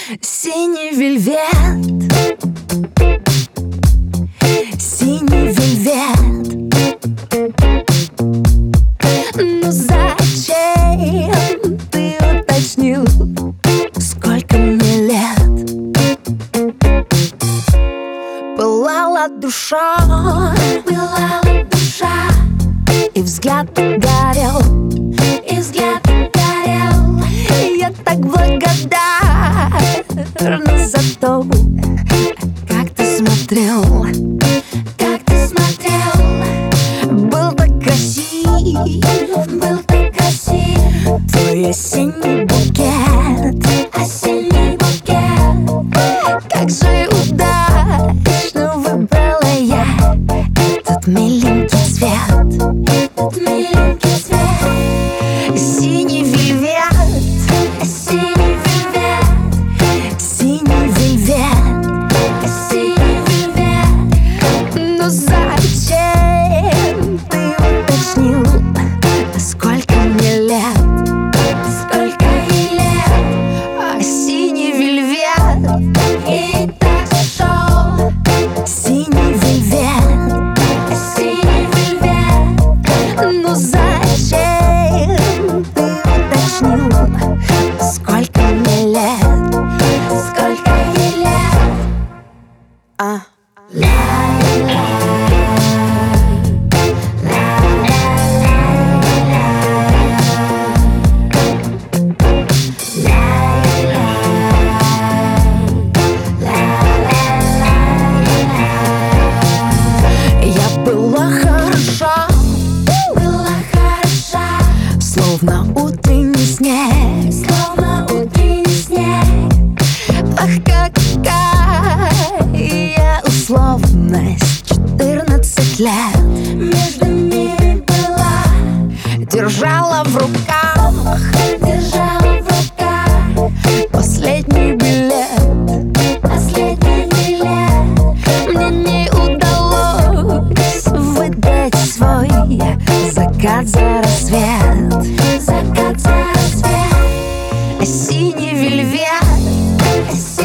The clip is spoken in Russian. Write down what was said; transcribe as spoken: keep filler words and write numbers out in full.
Синий вельвет, синий вельвет. Ну зачем ты уточнил, сколько мне лет? Пылала душа, пылала душа, и взгляд горел, и взгляд горел. И я так благодарна за то, как ты смотрел, как ты смотрел. Был так красив, был так красив твой осенний букет, осенний букет. Как же удачно выбрала я этот миленький цвет, этот миленький цвет. Синий вельвет, синий вельвет, синий вельвет, синий вельвет. Но зачем ты уточнил, сколько мне лет, сколько ей лет? Синий вельвет, и так шел. Синий вельвет, синий вельвет. Ну зачем ты уточнил, сколько мне лет, сколько ей лет? А. Я была хороша, была хороша, словно утренний снег, словно утренний снег. Ах, какая условность, четырнадцать лет. Между ними была, держала в руках, держала в руках последний билет, последний билет. Мне не удалось выдать свой закат за рассвет, закат за рассвет. Синий вельвет,